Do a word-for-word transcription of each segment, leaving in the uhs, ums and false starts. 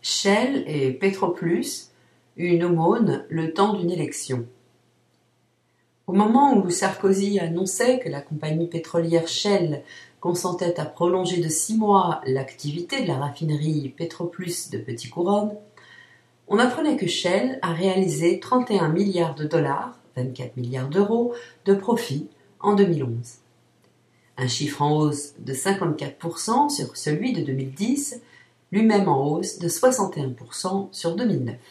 Shell et Petroplus, une aumône le temps d'une élection. Au moment où Sarkozy annonçait que la compagnie pétrolière Shell consentait à prolonger de six mois l'activité de la raffinerie Petroplus de Petit-Couronne, on apprenait que Shell a réalisé trente et un milliards de dollars, vingt-quatre milliards d'euros, de profit en deux mille onze. Un chiffre en hausse de cinquante-quatre pour cent sur celui de deux mille dix, lui-même en hausse de soixante et un pour cent sur deux mille neuf.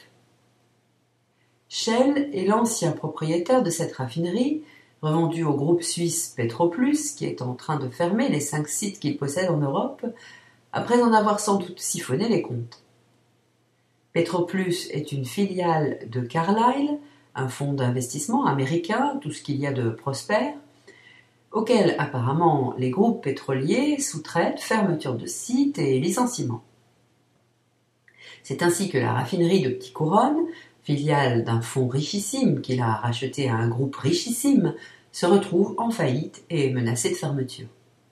Shell est l'ancien propriétaire de cette raffinerie, revendue au groupe suisse Petroplus, qui est en train de fermer les cinq sites qu'il possède en Europe, après en avoir sans doute siphonné les comptes. Petroplus est une filiale de Carlyle, un fonds d'investissement américain, tout ce qu'il y a de prospère, auquel apparemment les groupes pétroliers sous-traitent fermeture de sites et licenciements. C'est ainsi que la raffinerie de Petit-Couronne, filiale d'un fonds richissime qu'il a racheté à un groupe richissime, se retrouve en faillite et menacée de fermeture.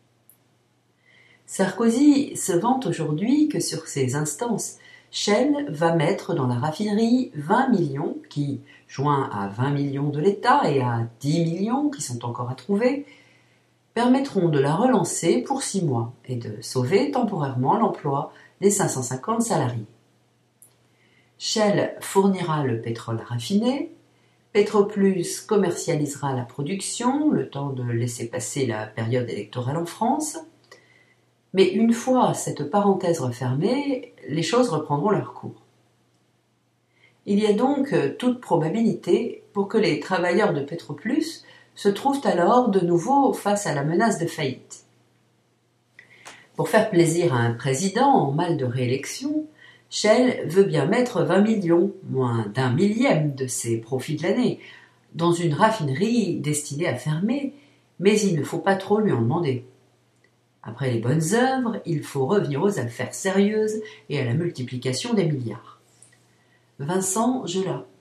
Sarkozy se vante aujourd'hui que sur ses instances, Shell va mettre dans la raffinerie vingt millions qui, joints à vingt millions de l'État et à dix millions qui sont encore à trouver, permettront de la relancer pour six mois et de sauver temporairement l'emploi des cinq cent cinquante salariés. Shell fournira le pétrole raffiné, Petroplus commercialisera la production, le temps de laisser passer la période électorale en France, mais une fois cette parenthèse refermée, les choses reprendront leur cours. Il y a donc toute probabilité pour que les travailleurs de Petroplus se trouvent alors de nouveau face à la menace de faillite. Pour faire plaisir à un président en mal de réélection, Shell veut bien mettre vingt millions, moins d'un millième de ses profits de l'année, dans une raffinerie destinée à fermer, mais il ne faut pas trop lui en demander. Après les bonnes œuvres, il faut revenir aux affaires sérieuses et à la multiplication des milliards. Vincent Gelat.